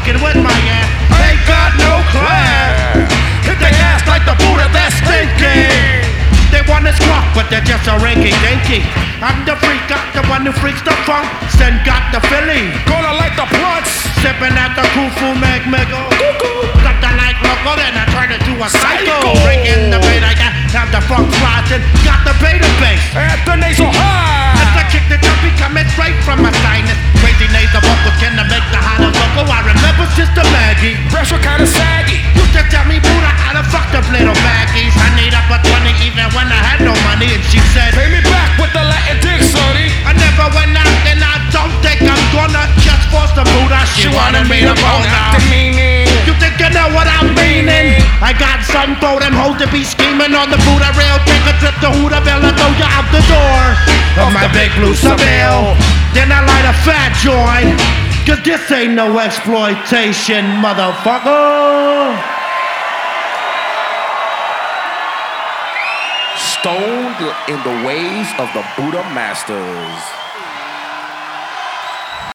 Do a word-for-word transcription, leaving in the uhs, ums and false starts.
fucking with my ass. Ain't got no class. Hit their ass like the Buddha, that's stinky. They wanna squawk, but they're just a rinky dinky. I'm the freak, got the one who freaks the funk. Then got the Philly, Gonna light the blunts. sipping at the Kufu Meg Mego. Got the light local, then I turn it to a psycho. Psycho. Bring in the bait, I got have the funk rising. Got the beta bass. At the nasal As high. I kick the jumpy coming straight from my sinus. Crazy nasal vocals can make the holler vocal. I remember Sister Maggie. Pressure kinda saggy. Used to tell me, Buddha, how to fuck them little baggies. I need up a twenty even when I had no money. And she said, Pay me back with the Latin dick, sonny. I never went out and I don't think I'm gonna just force the Buddha. She, wanted me to bone out out. the meaning. You think you know what I'm meaning? I got something for them hoes to be scheming on the Buddha rail. Take a trip to Hooterville and throw you out the door of my big blue Seville. Then I light a fat joint, cause this ain't no exploitation, motherfucker. Stoned in the ways of the Buddha masters.